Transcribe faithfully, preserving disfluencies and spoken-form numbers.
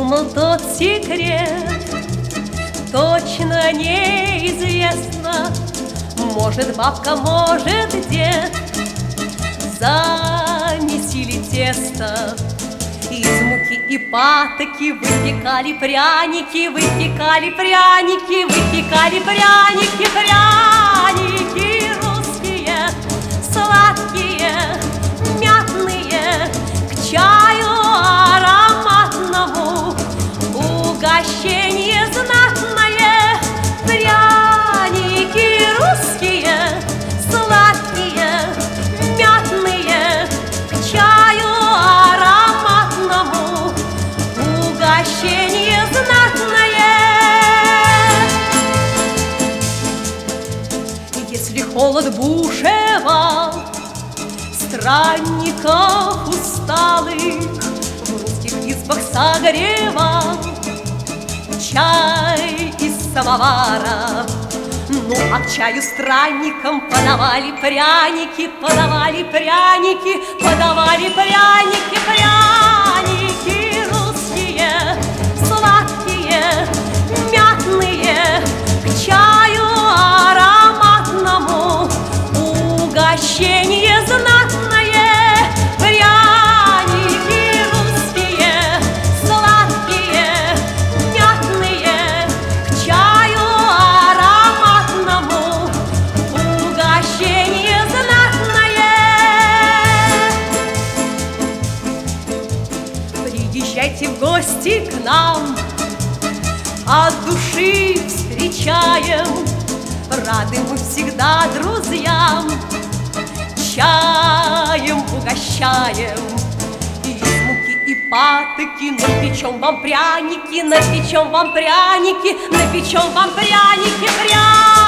думал тот секрет, точно неизвестно. Может, бабка, может, дед замесили тесто. Из муки и патоки выпекали пряники, выпекали пряники, выпекали пряники, пряники русские, сладкие, мятные, к чаю ароматному угощение знатное. Пряники русские, сладкие, мятные, к чаю ароматному угощение знатное. Если холод бушевал странников усталых, в русских избах согревал чай из самовара. Ну, а к чаю странникам подавали пряники, подавали пряники, подавали пряники, пряники русские, сладкие, мятные, к чаю ароматному угощение знатное. Пряники русские, сладкие, мятные, к чаю ароматному угощение знатное. Приезжайте в гости к нам, от души встречаем, рады мы всегда друзьям, чаем угощаем. Из муки и патоки напечем вам пряники, напечем вам пряники, напечем вам пряники, пряники.